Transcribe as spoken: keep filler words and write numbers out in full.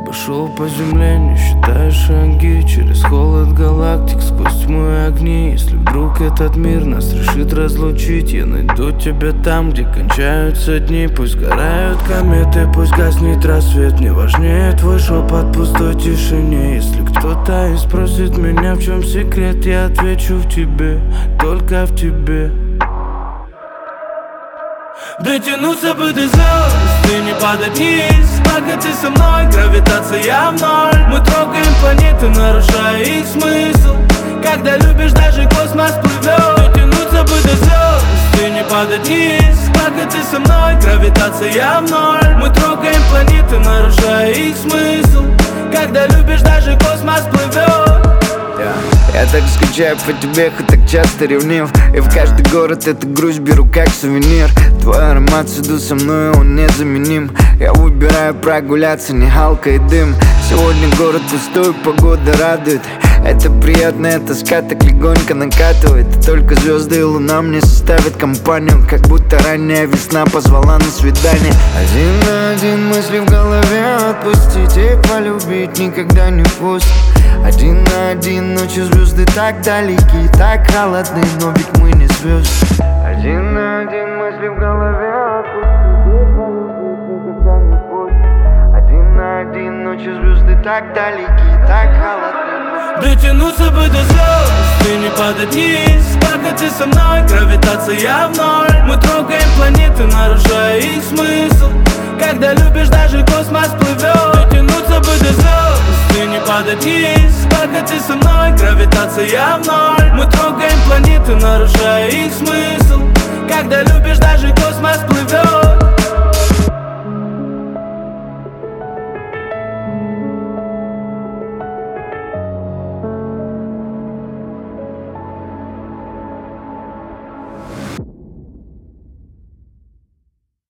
Пошел по земле, не считая шаги, через холод галактик, сквозь тьму и огни. Если вдруг этот мир нас решит разлучить, я найду тебя там, где кончаются дни. Пусть горают кометы, пусть гаснет рассвет, мне важнее твой шепот в пустой тишине. Если кто-то и спросит меня, в чем секрет, я отвечу: в тебе, только в тебе. Дотянуться бы до звезд и не падать вниз, пока ты со мной, гравитация в ноль. Мы трогаем планеты, нарушая их смысл. Когда любишь, даже космос плывет. Дотянуться бы до звезд и не падать вниз, пока ты со мной, гравитация в ноль. Мы трогаем планеты, нарушая их смысл. Когда любишь, даже космос плывет. Я так скучаю по тебе, хоть так часто ревнив. И в каждый город эту грусть беру как сувенир. Твой аромат всюду со мной, он незаменим. Я выбираю прогуляться, не галка и дым. Сегодня город пустой, погода радует. Это приятная тоска так легонько накатывает. И только звезды и луна мне составят компанию, как будто ранняя весна позвала на свидание. Один на один мысли в голове отпустить и полюбить никогда не пусть. Один на один ночью звезды так далеки, так холодны, но ведь мы не звезды. Один на один мысли в голове отпустить и полюбить никогда не пусть. Один на один ночью звезды так далеки, так холодны. Дотянуться бы до звезд и не падать вниз, пока ты со мной, гравитация в ноль. Мы трогаем планеты, нарушая их смысл. Когда любишь, даже космос плывет. Дотянуться бы до звезд и не падать вниз, пока ты со мной, гравитация в ноль. Мы трогаем планеты, нарушая их смысл. Когда любишь, даже космос плывет.